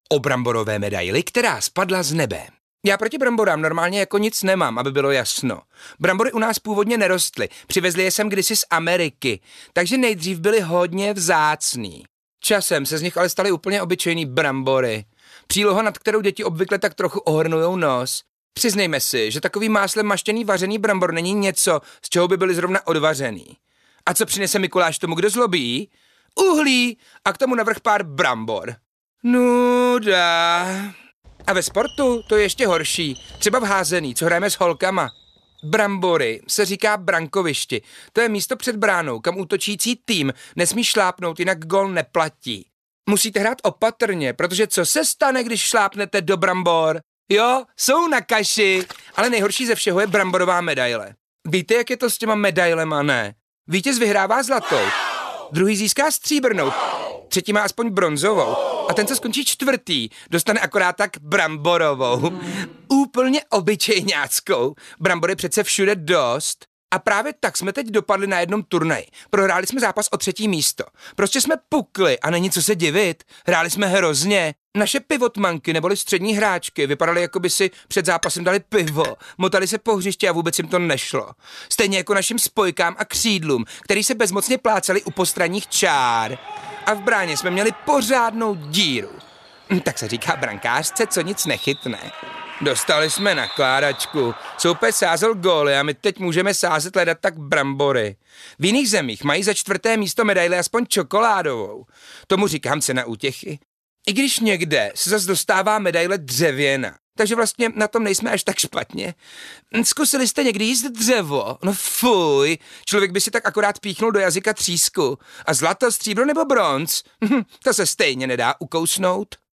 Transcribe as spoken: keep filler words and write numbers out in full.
O bramborové medaili, která spadla z nebe. Já proti bramborám normálně jako nic nemám, aby bylo jasno. Brambory u nás původně nerostly, přivezli je sem kdysi z Ameriky, takže nejdřív byly hodně vzácný. Časem se z nich ale staly úplně obyčejný brambory. Příloha, nad kterou děti obvykle tak trochu ohrnujou nos. Přiznejme si, že takový máslem maštěný vařený brambor není něco, z čeho by byly zrovna odvařený. A co přinese Mikuláš tomu, kdo zlobí? Uhlí a k tomu navrch pár brambor. Nuda. A ve sportu to je ještě horší. Třeba v házený, co hrajeme s holkama. Brambory se říká brankovišti. To je místo před bránou, kam útočící tým nesmí šlápnout, jinak gol neplatí. Musíte hrát opatrně, protože co se stane, když šlápnete do brambor? Jo, jsou na kaši, ale nejhorší ze všeho je bramborová medaile. Víte, jak je to s těma medailema, ne? Vítěz vyhrává zlatou, druhý získá stříbrnou, třetí má aspoň bronzovou a ten, co skončí čtvrtý, dostane akorát tak bramborovou. Úplně obyčejňáckou. Brambory přece všude dost. A právě tak jsme teď dopadli na jednom turnaji. Prohráli jsme zápas o třetí místo. Prostě jsme pukli a není co se divit. Hráli jsme hrozně. Naše pivotmanky neboli střední hráčky vypadaly, jako by si před zápasem dali pivo. Motali se po hřišti a vůbec jim to nešlo. Stejně jako našim spojkám a křídlům, který se bezmocně plácali u postranních čár. A v bráně jsme měli pořádnou díru. Tak se říká brankářce, co nic nechytne. Dostali jsme nakládačku. Soupeř sázel góly a my teď můžeme sázet ledat tak brambory. V jiných zemích mají za čtvrté místo medaili aspoň čokoládovou. Tomu říkám cena útěchy. I když někde se zas dostává medaile dřevěna. Takže vlastně na tom nejsme až tak špatně. Zkusili jste někdy jíst dřevo? No fuj, člověk by si tak akorát píchnul do jazyka třísku. A zlato, stříbro nebo bronz? To se stejně nedá ukousnout.